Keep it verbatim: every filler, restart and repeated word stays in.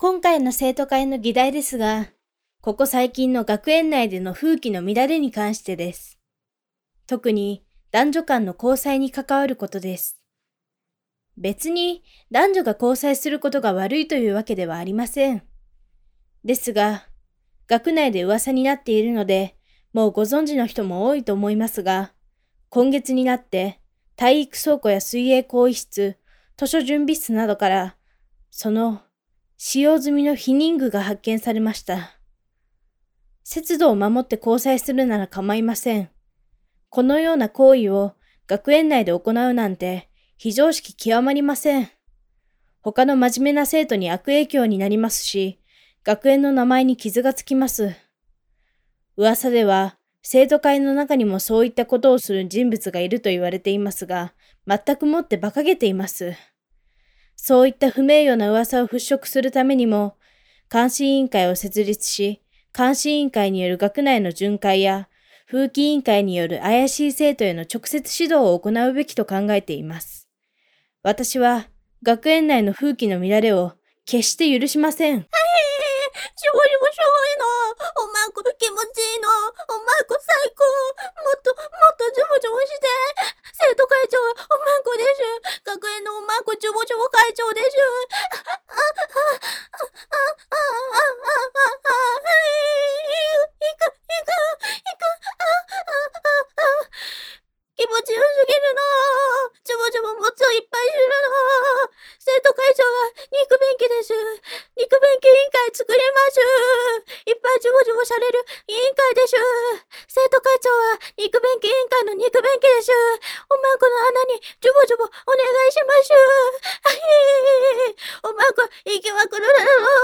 今回の生徒会の議題ですが、ここ最近の学園内での風紀の乱れに関してです。特に男女間の交際に関わることです。別に男女が交際することが悪いというわけではありません。ですが、学内で噂になっているので、もうご存知の人も多いと思いますが、今月になって体育倉庫や水泳更衣室、図書準備室などから、その使用済みの避妊具が発見されました。節度を守って交際するなら構いません。このような行為を学園内で行うなんて非常識極まりません。他の真面目な生徒に悪影響になりますし、学園の名前に傷がつきます。噂では生徒会の中にもそういったことをする人物がいると言われていますが、全くもって馬鹿げています。そういった不名誉な噂を払拭するためにも、監視委員会を設立し、監視委員会による学内の巡回や、風紀委員会による怪しい生徒への直接指導を行うべきと考えています。私は、学園内の風紀の乱れを決して許しません。 しょぼしょぼしょぼいの。おまんこ気持ちいいの。おまんこ最高。もっと、もっとジョボジョボして。生徒会長はおまんこです。学園のおまんこジョボジョボ会長です。あ、あ、あ、あ、あ、あ、あ、あ、あ、いく、いく、いく、あ、あ、あ、あ、気持ちよすぎるの。ジョボジョボもっといっぱいするの。生徒会長は肉便器です。肉便器委員会作ります。いっぱいジョボジョボされる委員会です。生徒会長は肉便器委員会の肉便器です。おまんこの穴にジョボジョボお願いします。はい。おまんこ行きまくるだろう。